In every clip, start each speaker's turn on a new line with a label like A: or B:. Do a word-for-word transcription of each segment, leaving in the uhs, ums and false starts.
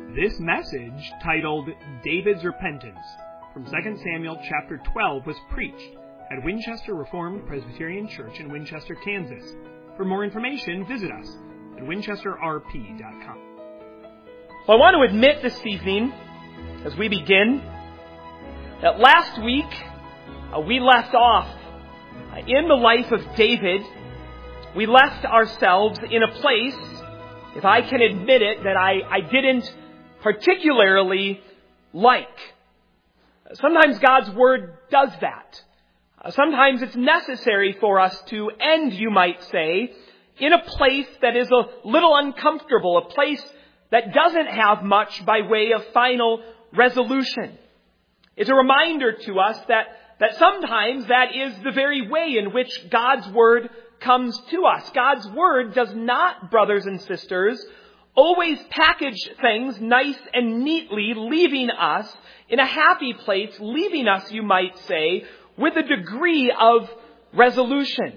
A: This message, titled David's Repentance, from Second Samuel chapter twelve, was preached at Winchester Reformed Presbyterian Church in Winchester, Kansas. For more information, visit us at winchester r p dot com.
B: Well, I want to admit this evening, as we begin, that last week uh, we left off uh, in the life of David. We left ourselves in a place, if I can admit it, that I, I didn't particularly like. Sometimes God's Word does that. Uh, sometimes it's necessary for us to end, you might say, in a place that is a little uncomfortable, a place that doesn't have much by way of final resolution. It's a reminder to us that, that sometimes that is the very way in which God's Word comes to us. God's Word does not, brothers and sisters, always package things nice and neatly, leaving us in a happy place, leaving us, you might say, with a degree of resolution.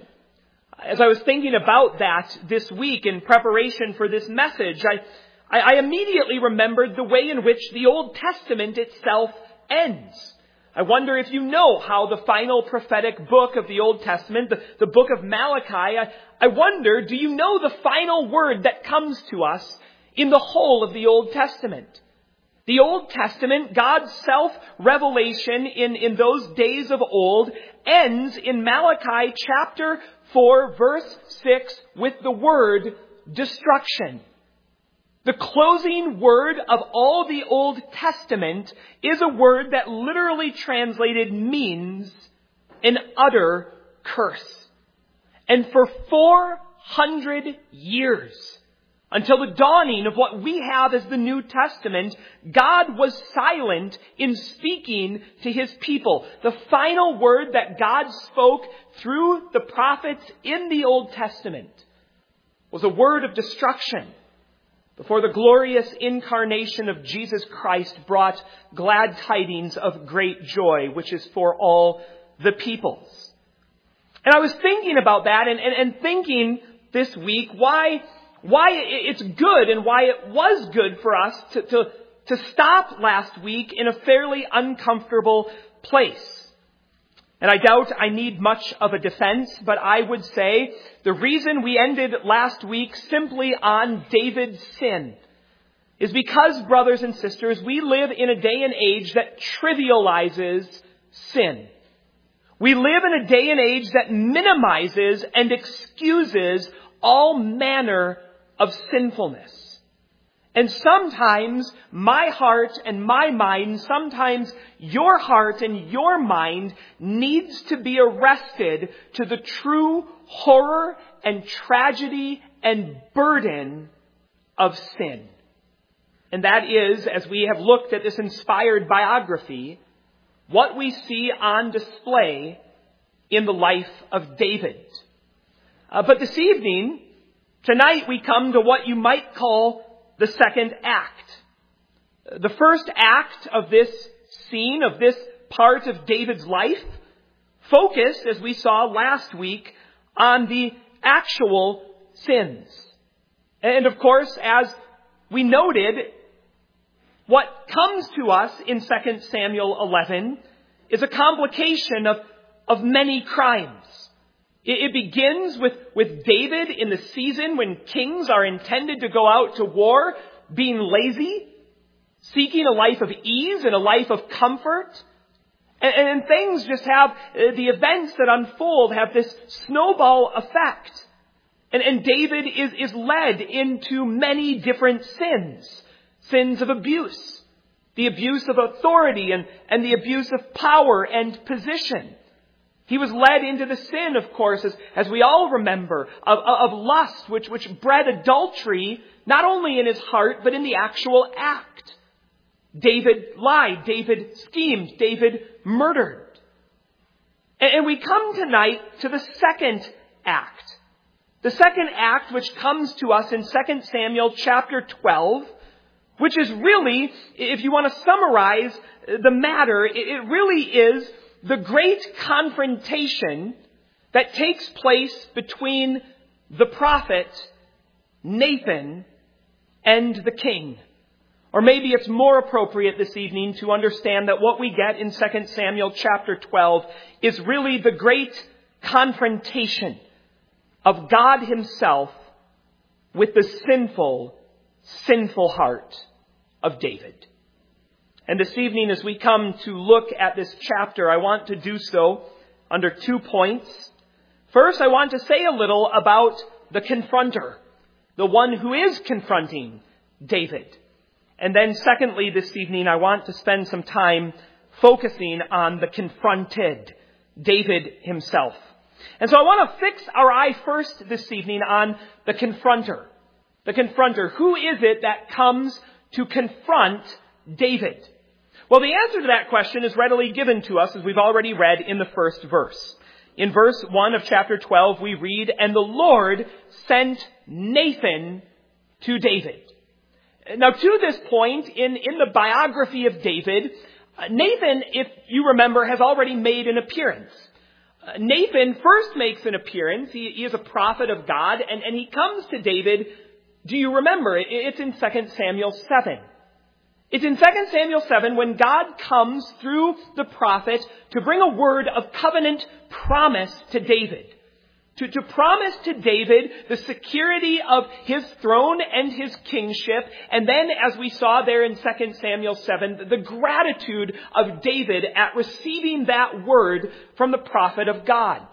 B: As I was thinking about that this week in preparation for this message, I, I, I immediately remembered the way in which the Old Testament itself ends. I wonder if you know how the final prophetic book of the Old Testament, the, the book of Malachi, I, I wonder, do you know the final word that comes to us in the whole of the Old Testament? The Old Testament, God's self-revelation in, in those days of old, ends in Malachi chapter four, verse six, with the word destruction. The closing word of all the Old Testament is a word that literally translated means an utter curse. And for four hundred years, until the dawning of what we have as the New Testament, God was silent in speaking to His people. The final word that God spoke through the prophets in the Old Testament was a word of destruction, before the glorious incarnation of Jesus Christ brought glad tidings of great joy, which is for all the peoples. And I was thinking about that and, and, and thinking this week why, why it's good and why it was good for us to, to, to stop last week in a fairly uncomfortable place. And I doubt I need much of a defense, but I would say the reason we ended last week simply on David's sin is because, brothers and sisters, we live in a day and age that trivializes sin. We live in a day and age that minimizes and excuses all manner of sinfulness. And sometimes my heart and my mind, sometimes your heart and your mind needs to be arrested to the true horror and tragedy and burden of sin. And that is, as we have looked at this inspired biography, what we see on display in the life of David. Uh, but this evening, tonight we come to what you might call the second act. The first act of this scene, of this part of David's life, focused, as we saw last week, on the actual sins. And of course, as we noted, what comes to us in Second Samuel eleven is a complication of, of many crimes. It begins with, with David in the season when kings are intended to go out to war, being lazy, seeking a life of ease and a life of comfort. And, and things just have, the events that unfold have this snowball effect. And, and David is, is led into many different sins. Sins of abuse, the abuse of authority and, and the abuse of power and position. He was led into the sin, of course, as, as we all remember, of, of lust, which, which bred adultery, not only in his heart, but in the actual act. David lied, David schemed, David murdered. And, and we come tonight to the second act. The second act which comes to us in Second Samuel chapter twelve, which is really, if you want to summarize the matter, it, it really is the great confrontation that takes place between the prophet Nathan and the king. Or maybe it's more appropriate this evening to understand that what we get in Second Samuel chapter twelve is really the great confrontation of God himself with the sinful, sinful heart of David. And this evening, as we come to look at this chapter, I want to do so under two points. First, I want to say a little about the confronter, the one who is confronting David. And then secondly, this evening, I want to spend some time focusing on the confronted, David himself. And so I want to fix our eye first this evening on the confronter. The confronter. Who is it that comes to confront David? Well, the answer to that question is readily given to us, as we've already read in the first verse. In verse one of chapter twelve, we read, "And the Lord sent Nathan to David." Now, to this point in, in the biography of David, Nathan, if you remember, has already made an appearance. Uh, Nathan first makes an appearance. He, he is a prophet of God, and, and he comes to David. Do you remember? It, it's in Second Samuel seven. It's in Second Samuel seven when God comes through the prophet to bring a word of covenant promise to David. To, to promise to David the security of his throne and his kingship. And then, as we saw there in Second Samuel seven, the gratitude of David at receiving that word from the prophet of God.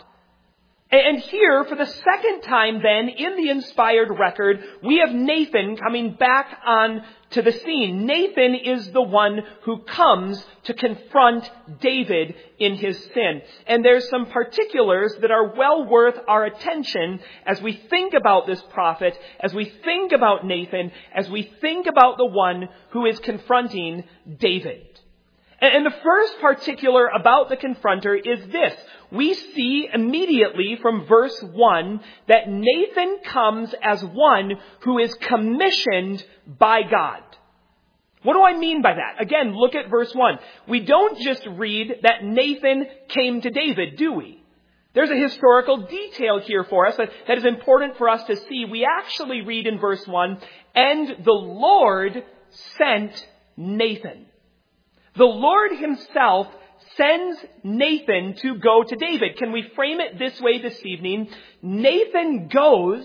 B: And here, for the second time then, in the inspired record, we have Nathan coming back on to the scene. Nathan is the one who comes to confront David in his sin. And there's some particulars that are well worth our attention as we think about this prophet, as we think about Nathan, as we think about the one who is confronting David. And the first particular about the confronter is this. We see immediately from verse one that Nathan comes as one who is commissioned by God. What do I mean by that? Again, look at verse one. We don't just read that Nathan came to David, do we? There's a historical detail here for us that, that is important for us to see. We actually read in verse one, "And the Lord sent Nathan." The Lord himself sends Nathan to go to David. Can we frame it this way this evening? Nathan goes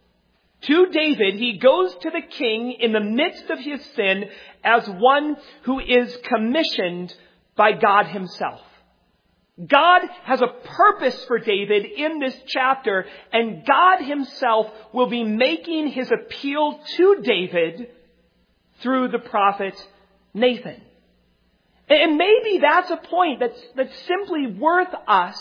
B: to David. He goes to the king in the midst of his sin as one who is commissioned by God himself. God has a purpose for David in this chapter, and God himself will be making his appeal to David through the prophet Nathan. And maybe that's a point that's, that's simply worth us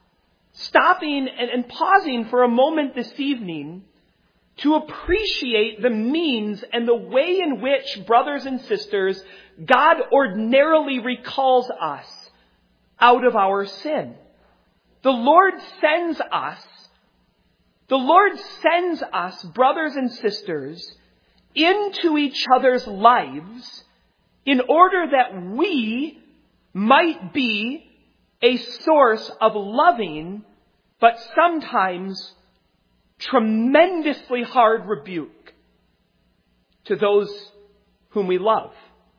B: stopping and, and pausing for a moment this evening to appreciate the means and the way in which, brothers and sisters, God ordinarily recalls us out of our sin. The Lord sends us, the Lord sends us, brothers and sisters, into each other's lives in order that we might be a source of loving, but sometimes tremendously hard rebuke to those whom we love.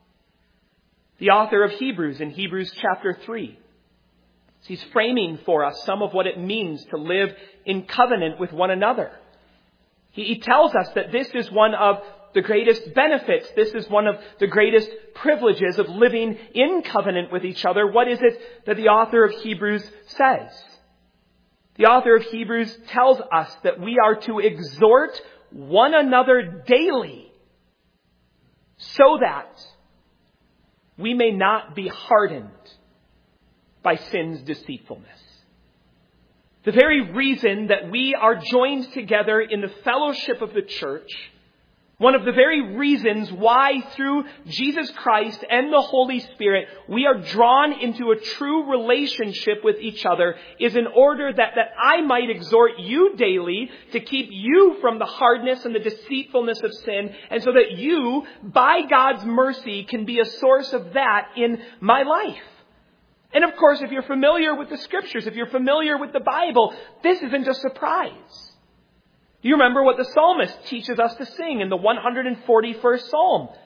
B: The author of Hebrews, in Hebrews chapter three, he's framing for us some of what it means to live in covenant with one another. He, he tells us that this is one of the greatest benefits. This is one of the greatest privileges of living in covenant with each other. What is it that the author of Hebrews says? The author of Hebrews tells us that we are to exhort one another daily so that we may not be hardened by sin's deceitfulness. The very reason that we are joined together in the fellowship of the church, one of the very reasons why through Jesus Christ and the Holy Spirit we are drawn into a true relationship with each other, is in order that, that I might exhort you daily to keep you from the hardness and the deceitfulness of sin, and so that you, by God's mercy, can be a source of that in my life. And of course, if you're familiar with the Scriptures, if you're familiar with the Bible, this isn't a surprise. You remember what the psalmist teaches us to sing in the one hundred forty-first Psalm.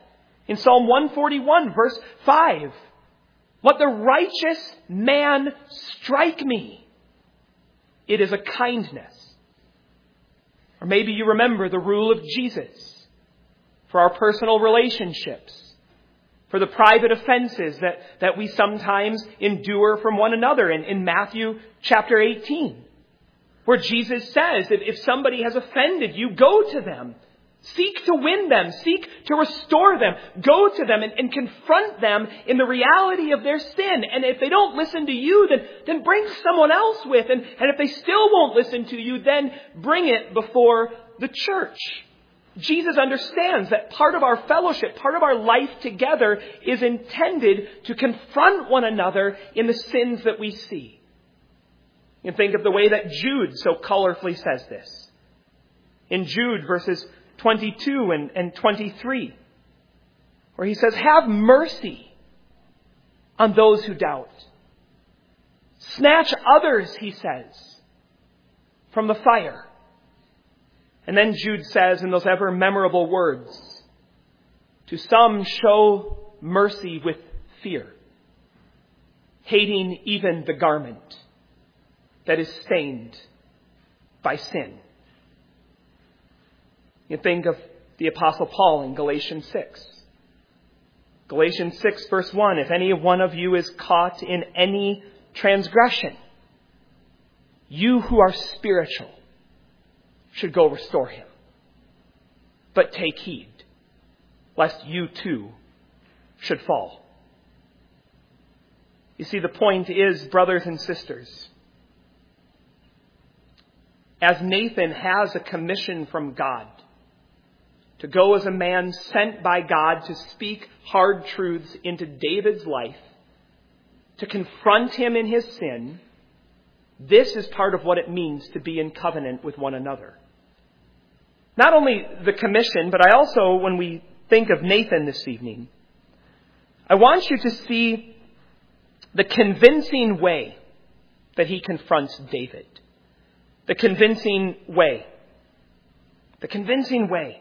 B: In Psalm one forty-one, verse five, let the righteous man strike me. It is a kindness. Or maybe you remember the rule of Jesus for our personal relationships, for the private offenses that, that we sometimes endure from one another in, in Matthew chapter eighteen, where Jesus says that if somebody has offended you, go to them. Seek to win them. Seek to restore them. Go to them and, and confront them in the reality of their sin. And if they don't listen to you, then, then bring someone else with. And, and if they still won't listen to you, then bring it before the church. Jesus understands that part of our fellowship, part of our life together is intended to confront one another in the sins that we see. You can think of the way that Jude so colorfully says this. In Jude verses twenty-two and, and twenty-three, where he says, have mercy on those who doubt. Snatch others, he says, from the fire. And then Jude says in those ever memorable words, to some show mercy with fear, hating even the garment that is stained by sin. You think of the Apostle Paul in Galatians six. Galatians six verse one, if any one of you is caught in any transgression, you who are spiritual should go restore him. But take heed, lest you too should fall. You see, the point is, brothers and sisters, as Nathan has a commission from God to go as a man sent by God to speak hard truths into David's life, to confront him in his sin, this is part of what it means to be in covenant with one another. Not only the commission, but I also, when we think of Nathan this evening, I want you to see the convincing way that he confronts David. The convincing way. The convincing way.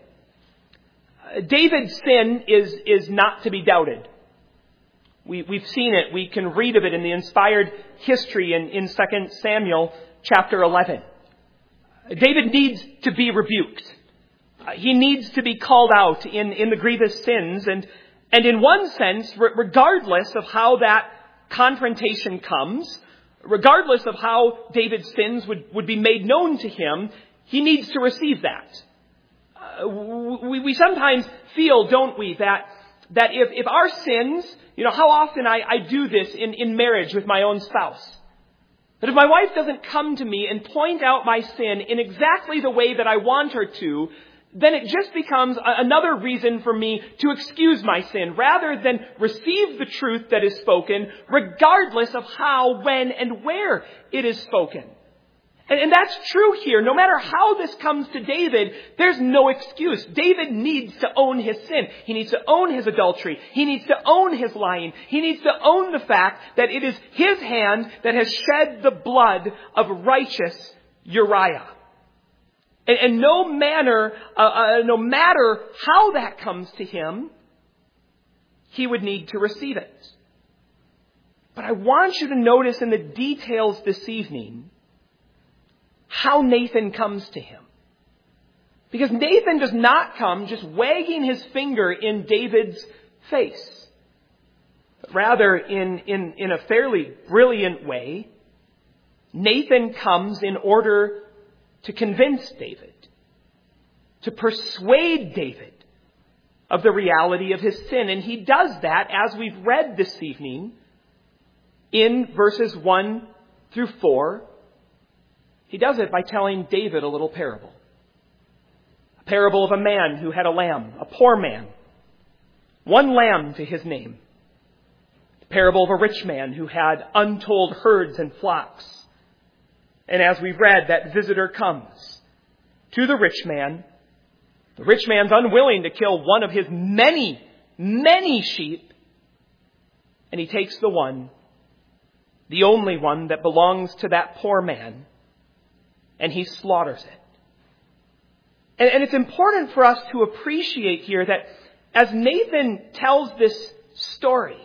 B: David's sin is, is not to be doubted. We, we've seen it. We can read of it in the inspired history in, in Second Samuel chapter eleven. David needs to be rebuked. Uh, he needs to be called out in, in the grievous sins. And, and in one sense, re- regardless of how that confrontation comes, regardless of how David's sins would, would be made known to him, he needs to receive that. Uh, we, we sometimes feel, don't we, that, that if, if our sins, you know, how often I, I do this in, in marriage with my own spouse. That if my wife doesn't come to me and point out my sin in exactly the way that I want her to, then it just becomes a, another reason for me to excuse my sin rather than receive the truth that is spoken, regardless of how, when, and where it is spoken. And, and that's true here. No matter how this comes to David, there's no excuse. David needs to own his sin. He needs to own his adultery. He needs to own his lying. He needs to own the fact that it is his hand that has shed the blood of righteous Uriah. And, and no manner, uh, uh, no matter how that comes to him, he would need to receive it. But I want you to notice in the details this evening how Nathan comes to him. Because Nathan does not come just wagging his finger in David's face. But rather, in, in, in a fairly brilliant way, Nathan comes in order to convince David, to persuade David of the reality of his sin. And he does that, as we've read this evening, in verses one through four. He does it by telling David a little parable. A parable of a man who had a lamb, a poor man, one lamb to his name. The parable of a rich man who had untold herds and flocks. And as we read, that visitor comes to the rich man. The rich man's unwilling to kill one of his many, many sheep. And he takes the one, the only one that belongs to that poor man, and he slaughters it. And, and it's important for us to appreciate here that, as Nathan tells this story,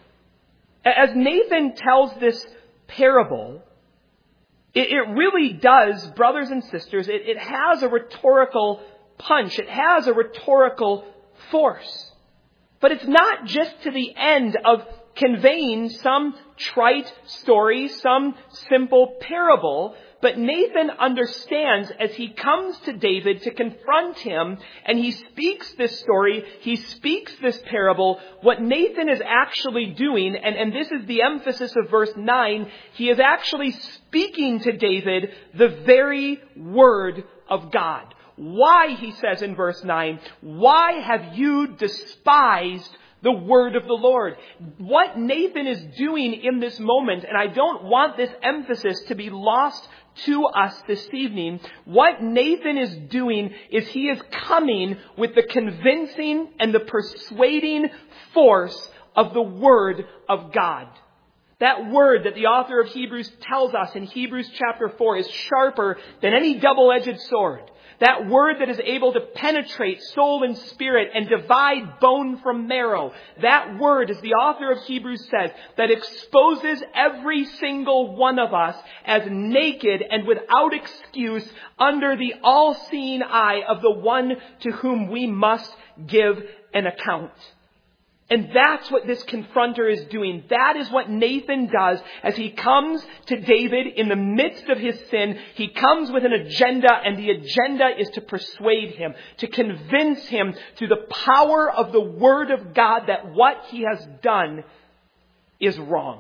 B: as Nathan tells this parable, it, it really does, brothers and sisters, it, it has a rhetorical punch. It has a rhetorical force. But it's not just to the end of conveying some trite story, some simple parable, but Nathan understands as he comes to David to confront him and he speaks this story, he speaks this parable, what Nathan is actually doing, and, and this is the emphasis of verse nine, he is actually speaking to David the very word of God. Why, he says in verse nine, why have you despised the word of the Lord? What Nathan is doing in this moment, and I don't want this emphasis to be lost to us this evening, what Nathan is doing is he is coming with the convincing and the persuading force of the word of God. That word that the author of Hebrews tells us in Hebrews chapter four is sharper than any double-edged sword. That word that is able to penetrate soul and spirit and divide bone from marrow. That word, as the author of Hebrews says, that exposes every single one of us as naked and without excuse under the all-seeing eye of the one to whom we must give an account. And that's what this confronter is doing. That is what Nathan does as he comes to David in the midst of his sin. He comes with an agenda, and the agenda is to persuade him, to convince him through the power of the word of God that what he has done is wrong.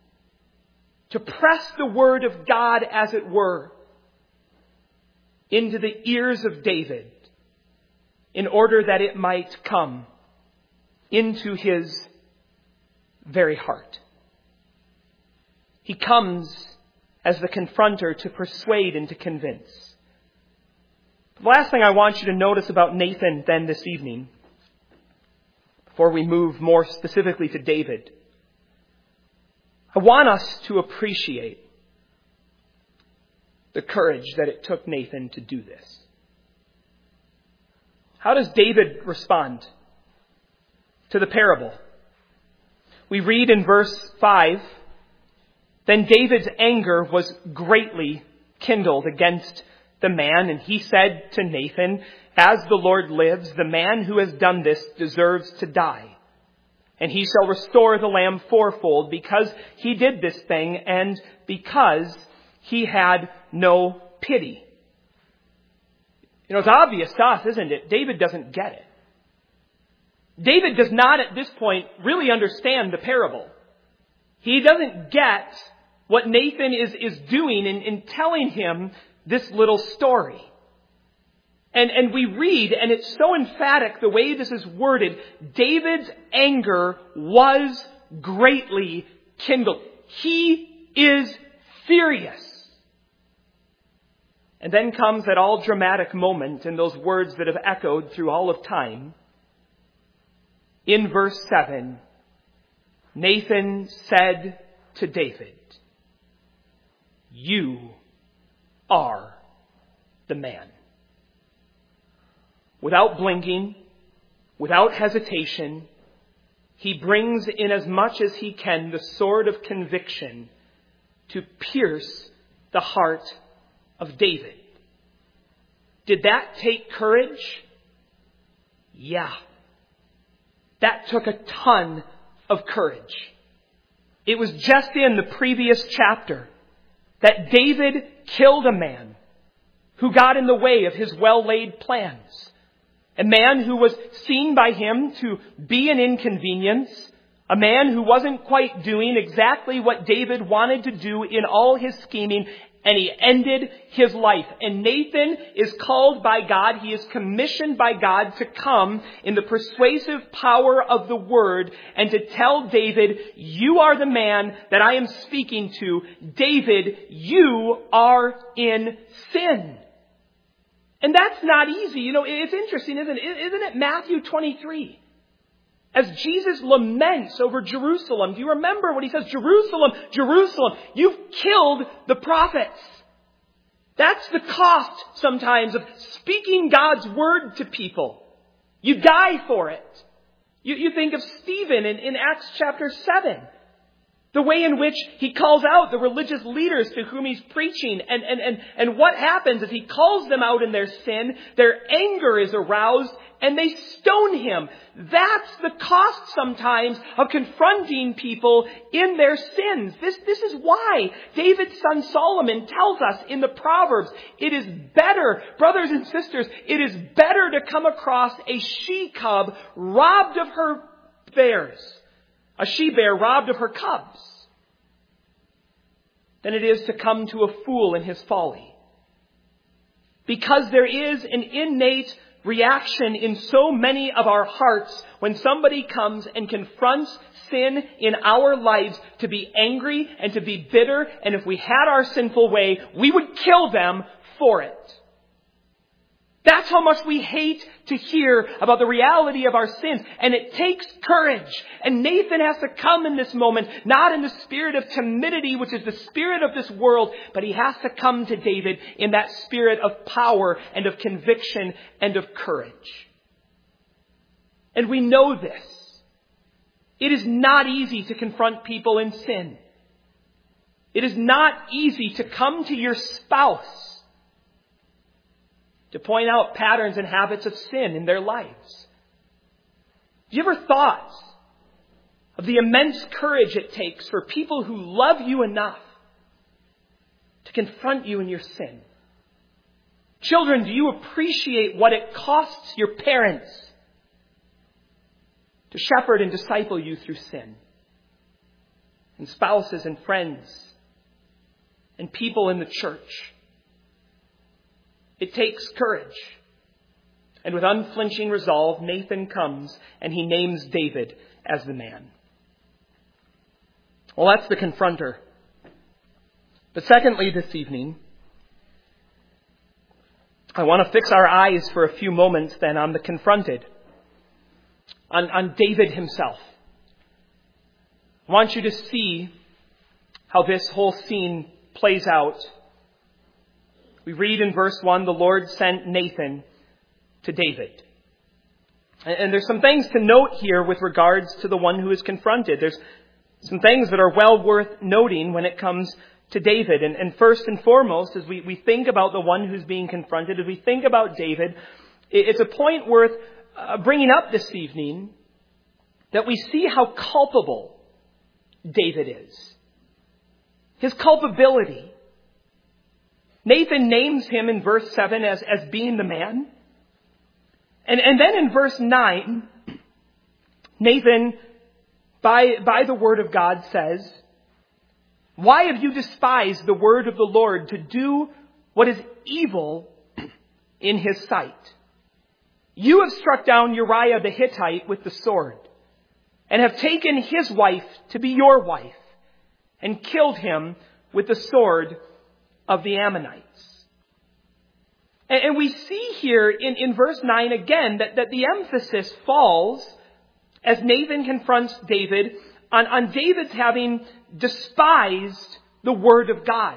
B: To press the word of God, as it were, into the ears of David in order that it might come into his very heart. He comes as the confronter to persuade and to convince. The last thing I want you to notice about Nathan then this evening, before we move more specifically to David, I want us to appreciate the courage that it took Nathan to do this. How does David respond to the parable? We read in verse five, then David's anger was greatly kindled against the man, and he said to Nathan, as the Lord lives, the man who has done this deserves to die. And he shall restore the lamb fourfold because he did this thing and because he had no pity. You know, it's obvious to us, isn't it? David doesn't get it. David does not at this point really understand the parable. He doesn't get what Nathan is, is doing in, in telling him this little story. And, and we read, and it's so emphatic the way this is worded, David's anger was greatly kindled. He is furious. And then comes that all dramatic moment in those words that have echoed through all of time. In verse seven, Nathan said to David, you are the man. Without blinking, without hesitation, he brings in as much as he can the sword of conviction to pierce the heart of David. Did that take courage? Yeah. That took a ton of courage. It was just in the previous chapter that David killed a man who got in the way of his well-laid plans. A man who was seen by him to be an inconvenience. A man who wasn't quite doing exactly what David wanted to do in all his scheming. And he ended his life. And Nathan is called by God, he is commissioned by God to come in the persuasive power of the word and to tell David, you are the man that I am speaking to. David, you are in sin. And that's not easy. You know, it's interesting, isn't it? Isn't it Matthew twenty-three? As Jesus laments over Jerusalem, do you remember what he says? Jerusalem, Jerusalem, you've killed the prophets. That's the cost sometimes of speaking God's word to people. You die for it. You, you think of Stephen in, in Acts chapter seven. The way in which he calls out the religious leaders to whom he's preaching. And, and, and, and what happens is he calls them out in their sin. Their anger is aroused and they stone him. That's the cost sometimes of confronting people in their sins. This, this is why David's son Solomon tells us in the Proverbs, it is better, brothers and sisters, it is better to come across a she-cub robbed of her bears. A she-bear robbed of her cubs, than it is to come to a fool in his folly. Because there is an innate reaction in so many of our hearts when somebody comes and confronts sin in our lives to be angry and to be bitter, and if we had our sinful way, we would kill them for it. That's how much we hate to hear about the reality of our sins. And it takes courage. And Nathan has to come in this moment, not in the spirit of timidity, which is the spirit of this world, but he has to come to David in that spirit of power and of conviction and of courage. And we know this. It is not easy to confront people in sin. It is not easy to come to your spouse to point out patterns and habits of sin in their lives. Have you ever thought of the immense courage it takes for people who love you enough to confront you in your sin? Children, do you appreciate what it costs your parents to shepherd and disciple you through sin? And spouses and friends and people in the church. It takes courage. And with unflinching resolve, Nathan comes and he names David as the man. Well, that's the confronter. But secondly, this evening, I want to fix our eyes for a few moments then on the confronted, on, on David himself. I want you to see how this whole scene plays out. We read in verse one, the Lord sent Nathan to David. And there's some things to note here with regards to the one who is confronted. There's some things that are well worth noting when it comes to David. And, and first and foremost, as we, we think about the one who's being confronted, as we think about David, it's a point worth uh, bringing up this evening that we see how culpable David is. His culpability. Nathan names him in verse seven as, as being the man. And, and then in verse nine, Nathan, by, by the word of God, says, "Why have you despised the word of the Lord to do what is evil in his sight? You have struck down Uriah the Hittite with the sword, and have taken his wife to be your wife, and killed him with the sword of the Ammonites." And, and we see here in, in verse nine again that, that the emphasis falls, as Nathan confronts David, on, on David's having despised the word of God.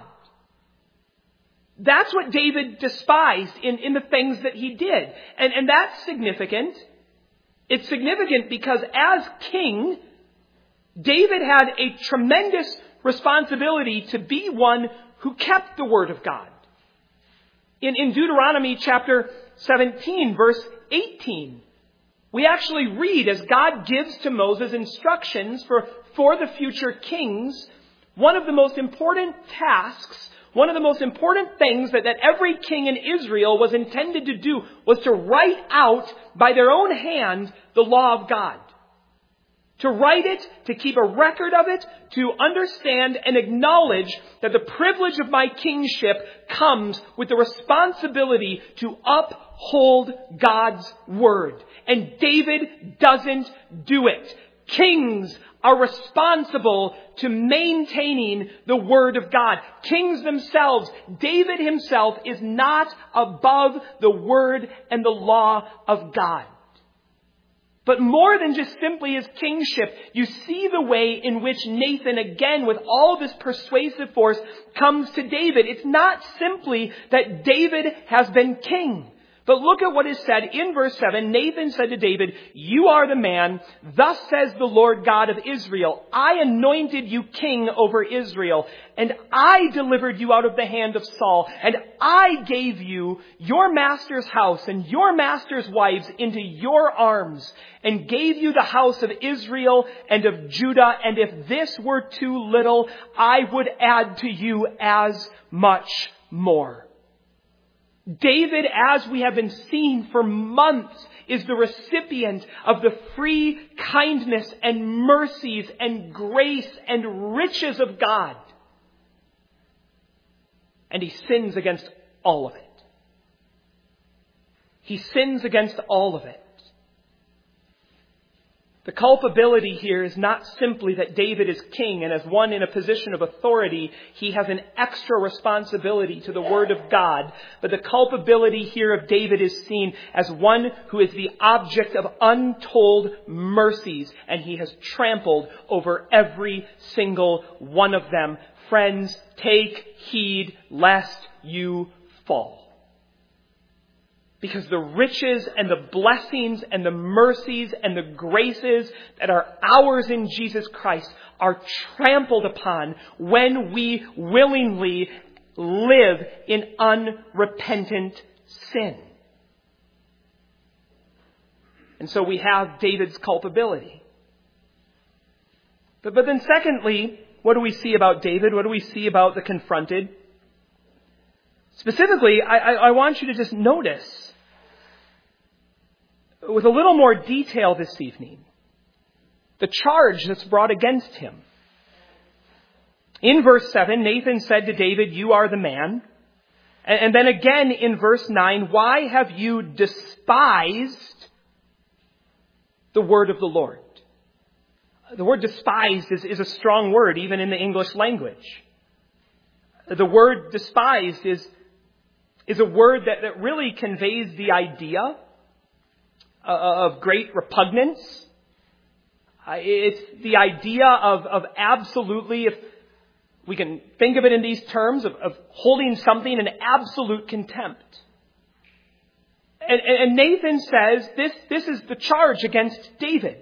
B: That's what David despised in, in the things that he did. And, and that's significant. It's significant because as king, David had a tremendous responsibility to be one who kept the word of God. In, in Deuteronomy chapter seventeen, verse eighteen, we actually read as God gives to Moses instructions for, for the future kings, one of the most important tasks, one of the most important things that, that every king in Israel was intended to do was to write out by their own hand the law of God. To write it, to keep a record of it, to understand and acknowledge that the privilege of my kingship comes with the responsibility to uphold God's word. And David doesn't do it. Kings are responsible to maintaining the word of God. Kings themselves, David himself is not above the word and the law of God. But more than just simply his kingship, you see the way in which Nathan, again, with all this persuasive force, comes to David. It's not simply that David has been king, But look at what is said in verse seven. Nathan said to David, "You are the man. Thus says the Lord God of Israel. I anointed you king over Israel, and I delivered you out of the hand of Saul, and I gave you your master's house and your master's wives into your arms, and gave you the house of Israel and of Judah. And if this were too little, I would add to you as much more." David, as we have been seeing for months, is the recipient of the free kindness and mercies and grace and riches of God. And he sins against all of it. He sins against all of it. The culpability here is not simply that David is king, and as one in a position of authority, he has an extra responsibility to the word of God. But the culpability here of David is seen as one who is the object of untold mercies, and he has trampled over every single one of them. Friends, take heed lest you fall. Because the riches and the blessings and the mercies and the graces that are ours in Jesus Christ are trampled upon when we willingly live in unrepentant sin. And so we have David's culpability. But, but then secondly, what do we see about David? What do we see about the confronted? Specifically, I, I, I want you to just notice, with a little more detail this evening, the charge that's brought against him. In verse seven, Nathan said to David, "You are the man." And then again in verse nine, "Why have you despised the word of the Lord?" The word despised is, is a strong word, even in the English language. The word despised is, is a word that, that really conveys the idea of great repugnance. It's the idea of, of absolutely, if we can think of it in these terms, of, of holding something in absolute contempt. And, and Nathan says this, this is the charge against David.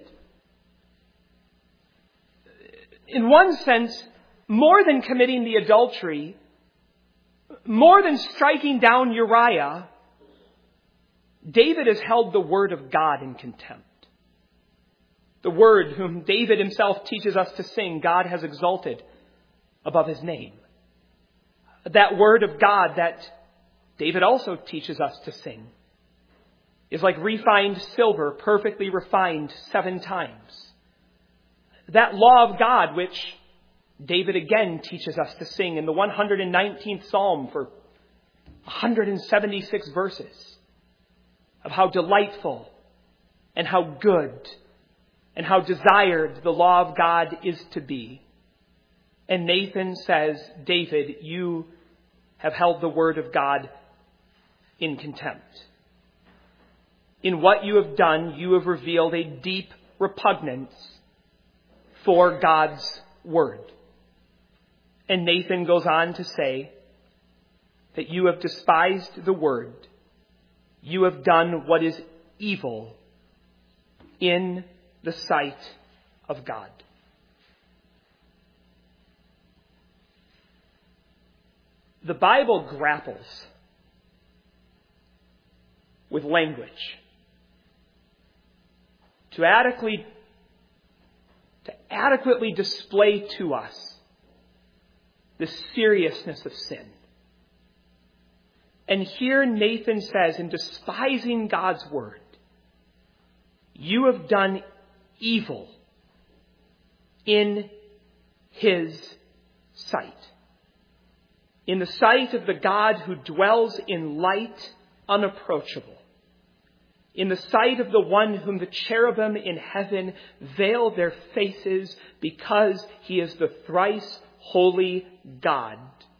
B: In one sense, more than committing the adultery, more than striking down Uriah, David has held the word of God in contempt. The word whom David himself teaches us to sing, God has exalted above his name. That word of God that David also teaches us to sing is like refined silver, perfectly refined seven times. That law of God which David again teaches us to sing in the one hundred nineteenth Psalm for one hundred seventy-six verses. Of how delightful and how good and how desired the law of God is to be. And Nathan says, "David, you have held the word of God in contempt. In what you have done, you have revealed a deep repugnance for God's word." And Nathan goes on to say that you have despised the word. You have done what is evil in the sight of God. The Bible grapples with language to adequately, to adequately display to us the seriousness of sin. And here Nathan says, in despising God's word, you have done evil in his sight. In the sight of the God who dwells in light unapproachable. In the sight of the one whom the cherubim in heaven veil their faces because he is the thrice holy God.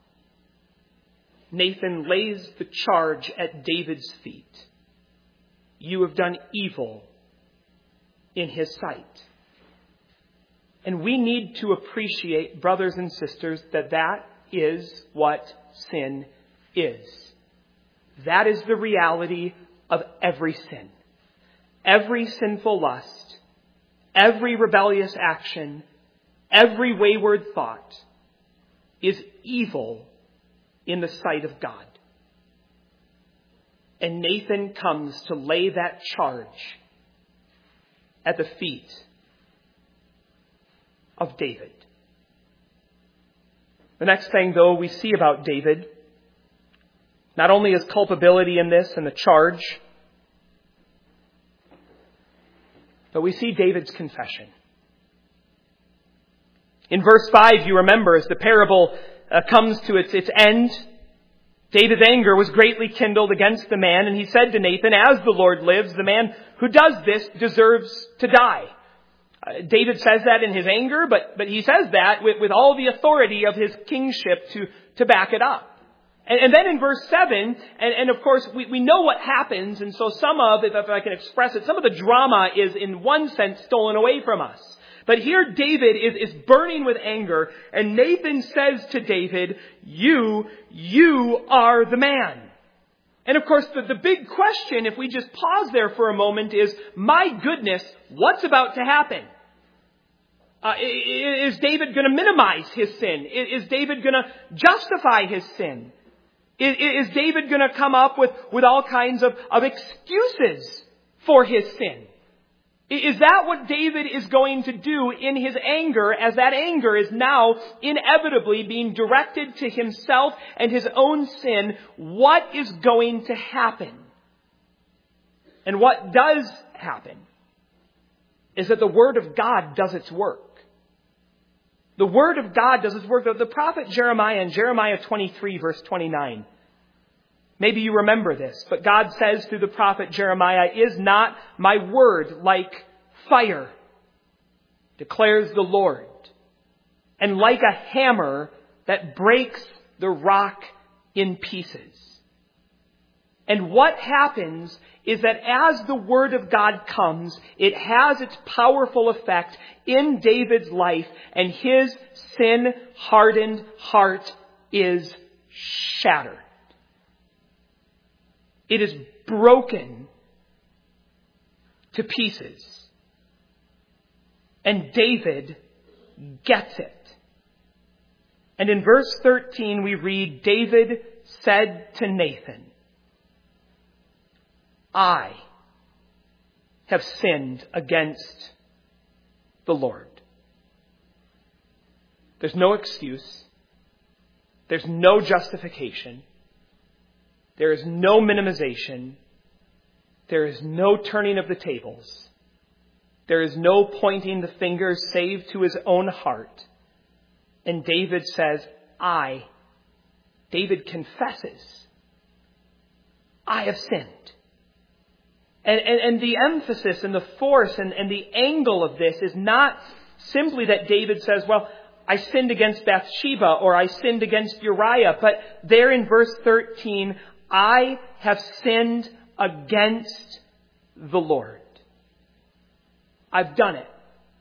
B: Nathan lays the charge at David's feet. You have done evil in his sight. And we need to appreciate, brothers and sisters, that that is what sin is. That is the reality every sin. Every sinful lust, every rebellious action, every wayward thought is evil in the sight of God. And Nathan comes to lay that charge at the feet of David. The next thing, though, we see about David, not only his culpability in this and the charge, but we see David's confession. In verse five, you remember, as the parable uh, comes to its, its end, David's anger was greatly kindled against the man, and he said to Nathan, "As the Lord lives, the man who does this deserves to die." Uh, David says that in his anger, but, but he says that with, with all the authority of his kingship to, to back it up. And, and then in verse seven, and, and of course we, we know what happens, and so some of, if I can express it, some of the drama is in one sense stolen away from us. But here David is, is burning with anger, and Nathan says to David, you, you are the man. And of course the, the big question, if we just pause there for a moment, is, my goodness, what's about to happen? Uh, is David going to minimize his sin? Is David going to justify his sin? Is David going to come up with, with all kinds of, of excuses for his sin? Is that what David is going to do in his anger, as that anger is now inevitably being directed to himself and his own sin? What is going to happen? And what does happen is that the Word of God does its work. The Word of God does its work. The prophet Jeremiah in Jeremiah twenty-three verse twenty-nine. Maybe you remember this, but God says through the prophet Jeremiah, "Is not my word like fire, declares the Lord, and like a hammer that breaks the rock in pieces?" And what happens is that as the Word of God comes, it has its powerful effect in David's life, and his sin-hardened heart is shattered. It is broken to pieces. And David gets it. And in verse thirteen we read, David said to Nathan, "I have sinned against the Lord." There's no excuse. There's no justification. There is no minimization. There is no turning of the tables. There is no pointing the finger save to his own heart. And David says, I, David confesses, I have sinned. And, and, and the emphasis and the force and, and the angle of this is not simply that David says, well, I sinned against Bathsheba or I sinned against Uriah. But there in verse thirteen, I have sinned against the Lord. I've done it.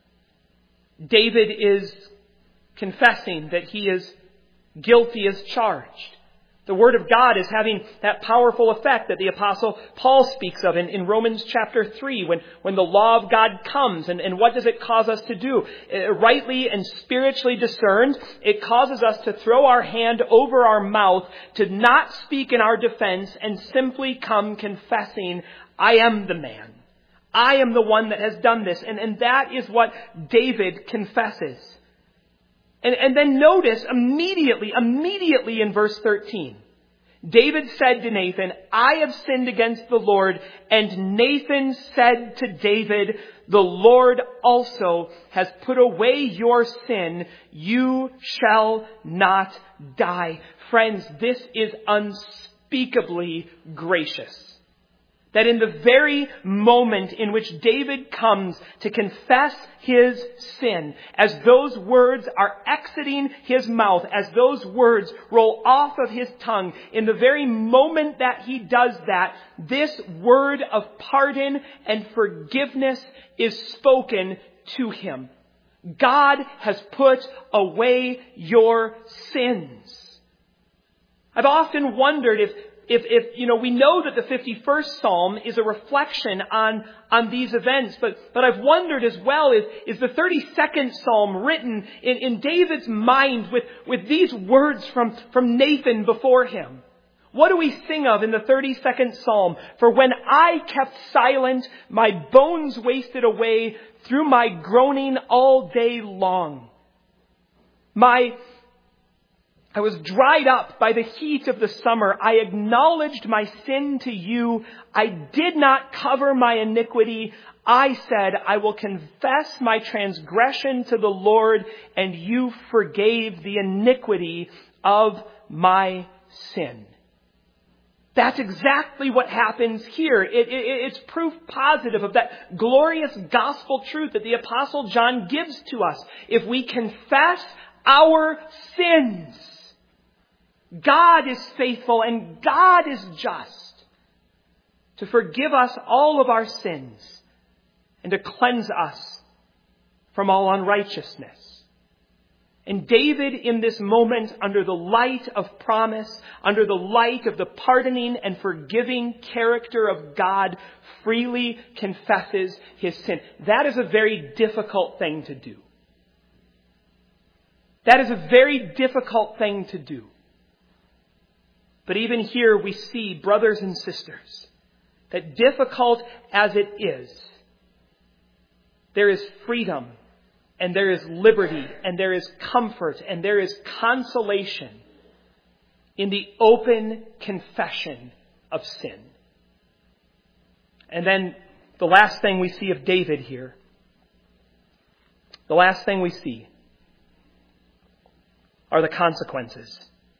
B: David is confessing that he is guilty as charged. The Word of God is having that powerful effect that the Apostle Paul speaks of in, in Romans chapter three, when, when the law of God comes. And, and what does it cause us to do? Uh, rightly and spiritually discerned, it causes us to throw our hand over our mouth, to not speak in our defense, and simply come confessing, I am the man. I am the one that has done this. And, and that is what David confesses. And, and then notice immediately, immediately in verse thirteen, David said to Nathan, I have sinned against the Lord. And Nathan said to David, the Lord also has put away your sin. You shall not die. Friends, this is unspeakably gracious. That in the very moment in which David comes to confess his sin, as those words are exiting his mouth, as those words roll off of his tongue, in the very moment that he does that, this word of pardon and forgiveness is spoken to him. God has put away your sins. I've often wondered if if, if, you know, we know that the fifty-first Psalm is a reflection on, on these events, but, but I've wondered as well, is, is the thirty-second Psalm written in, in David's mind with, with these words from, from Nathan before him? What do we sing of in the thirty-second Psalm? For when I kept silent, my bones wasted away through my groaning all day long. My, I was dried up by the heat of the summer. I acknowledged my sin to you. I did not cover my iniquity. I said, I will confess my transgression to the Lord, and you forgave the iniquity of my sin. That's exactly what happens here. It, it, it's proof positive of that glorious gospel truth that the Apostle John gives to us. If we confess our sins, God is faithful and God is just to forgive us all of our sins and to cleanse us from all unrighteousness. And David, in this moment, under the light of promise, under the light of the pardoning and forgiving character of God, freely confesses his sin. That is a very difficult thing to do. That is a very difficult thing to do. But even here we see, brothers and sisters, that difficult as it is, there is freedom, and there is liberty, and there is comfort, and there is consolation in the open confession of sin. And then the last thing we see of David here, the last thing we see are the consequences.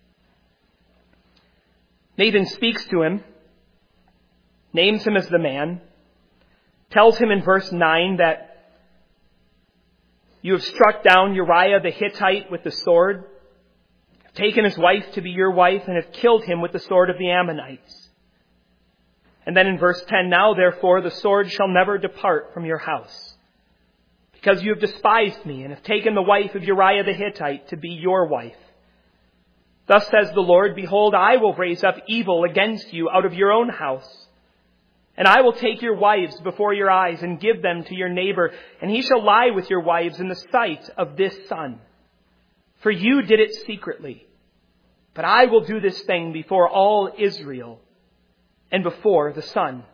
B: Nathan speaks to him, names him as the man, tells him in verse nine that you have struck down Uriah the Hittite with the sword, have taken his wife to be your wife, and have killed him with the sword of the Ammonites. And then in verse ten, now therefore the sword shall never depart from your house, because you have despised me and have taken the wife of Uriah the Hittite to be your wife. Thus says the Lord, behold, I will raise up evil against you out of your own house. And I will take your wives before your eyes and give them to your neighbor, and he shall lie with your wives in the sight of this son. For you did it secretly, but I will do this thing before all Israel and before the sun.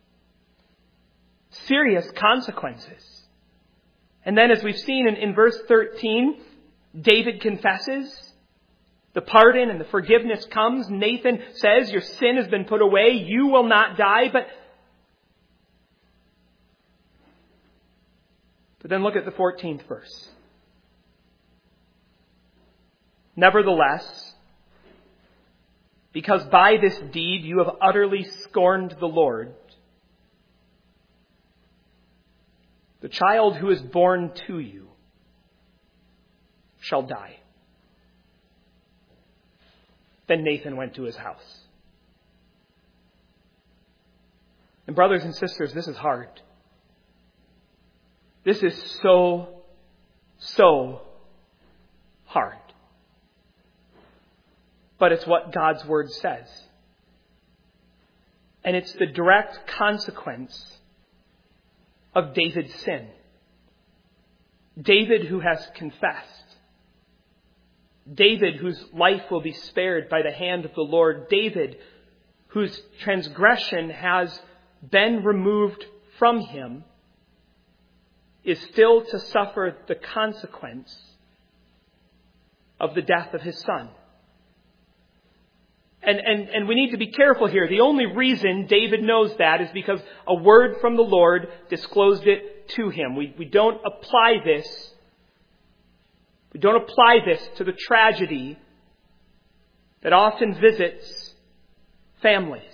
B: Serious consequences. And then as we've seen in, in verse thirteen, David confesses. The pardon and the forgiveness comes. Nathan says, your sin has been put away. You will not die. But, but then look at the fourteenth verse. Nevertheless, because by this deed you have utterly scorned the Lord, the child who is born to you shall die. Then Nathan went to his house. And brothers and sisters, this is hard. This is so, so hard. But it's what God's Word says. And it's the direct consequence of David's sin. David who has confessed. David, whose life will be spared by the hand of the Lord. David, whose transgression has been removed from him, is still to suffer the consequence of the death of his son. And, and, and we need to be careful here. The only reason David knows that is because a word from the Lord disclosed it to him. We, we don't apply this We don't apply this to the tragedy that often visits families.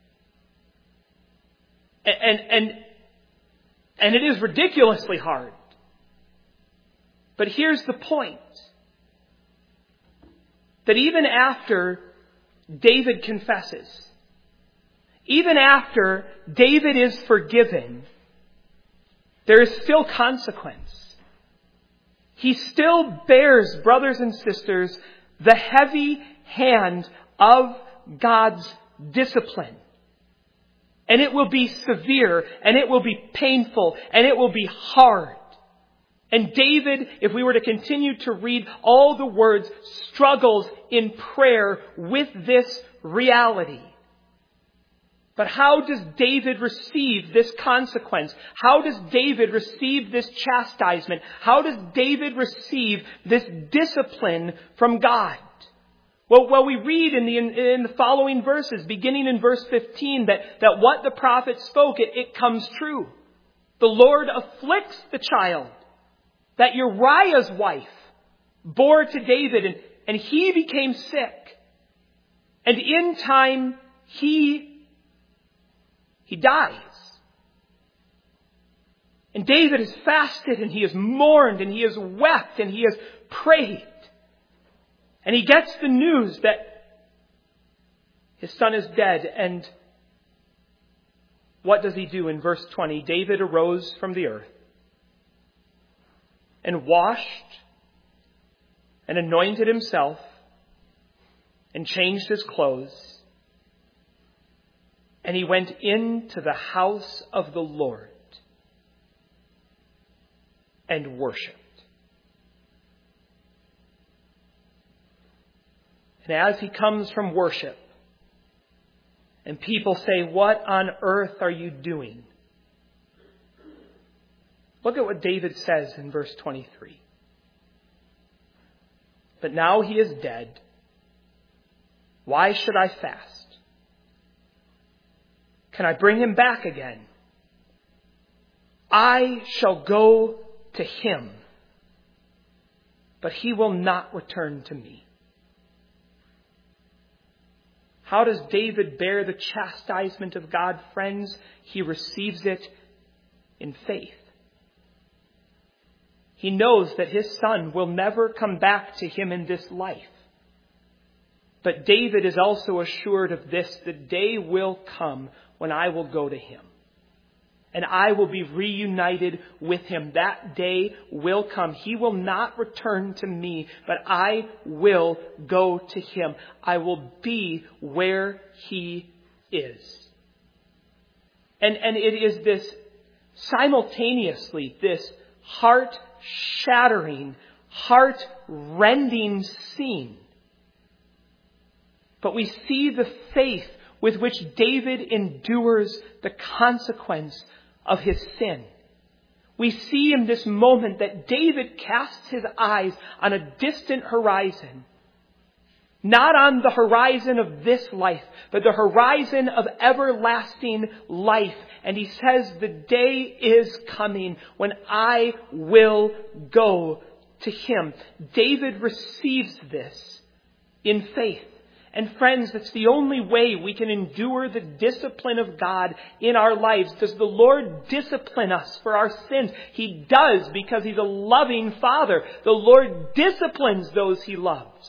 B: And, and, and it is ridiculously hard. But here's the point. That even after David confesses, even after David is forgiven, there is still consequence. He still bears, brothers and sisters, the heavy hand of God's discipline. And it will be severe, and it will be painful, and it will be hard. And David, if we were to continue to read all the words, struggles in prayer with this reality. But how does David receive this consequence? How does David receive this chastisement? How does David receive this discipline from God? Well, well, we read in the in, in the following verses, beginning in verse fifteen, that, that what the prophet spoke, it, it comes true. The Lord afflicts the child that Uriah's wife bore to David, and, and he became sick. And in time, he, he dies. And David has fasted, and he has mourned, and he has wept, and he has prayed. And he gets the news that his son is dead. And what does he do in verse twenty? David arose from the earth and washed and anointed himself and changed his clothes. And he went into the house of the Lord and worshipped. And as he comes from worship, and people say, "What on earth are you doing?" Look at what David says in verse twenty-three. "But now he is dead. Why should I fast? Can I bring him back again? I shall go to him, but he will not return to me." How does David bear the chastisement of God, friends? He receives it in faith. He knows that his son will never come back to him in this life. But David is also assured of this: the day will come when I will go to him. And I will be reunited with him. That day will come. He will not return to me, but I will go to him. I will be where he is. And, and it is this simultaneously, this heart-shattering, heart-rending scene. But we see the faith with which David endures the consequence of his sin. We see in this moment that David casts his eyes on a distant horizon. Not on the horizon of this life, but the horizon of everlasting life. And he says, the day is coming when I will go to him. David receives this in faith. And friends, it's the only way we can endure the discipline of God in our lives. Does the Lord discipline us for our sins? He does, because he's a loving Father. The Lord disciplines those he loves.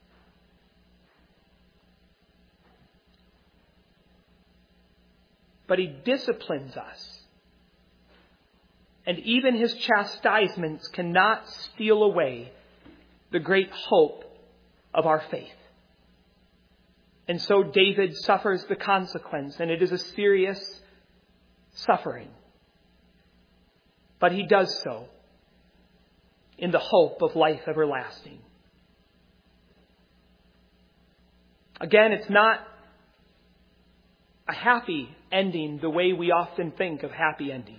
B: But he disciplines us. And even his chastisements cannot steal away the great hope of our faith. And so David suffers the consequence, and it is a serious suffering. But he does so in the hope of life everlasting. Again, it's not a happy ending the way we often think of happy endings.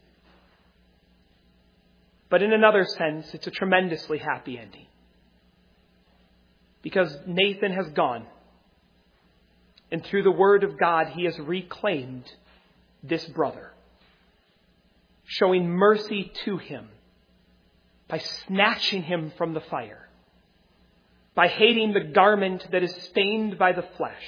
B: But in another sense, it's a tremendously happy ending. Because Nathan has gone. And through the word of God, he has reclaimed this brother, showing mercy to him by snatching him from the fire, by hating the garment that is stained by the flesh,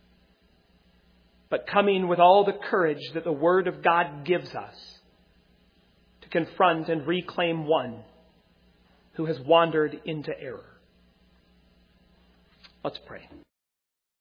B: but coming with all the courage that the word of God gives us to confront and reclaim one who has wandered into error. Let's pray.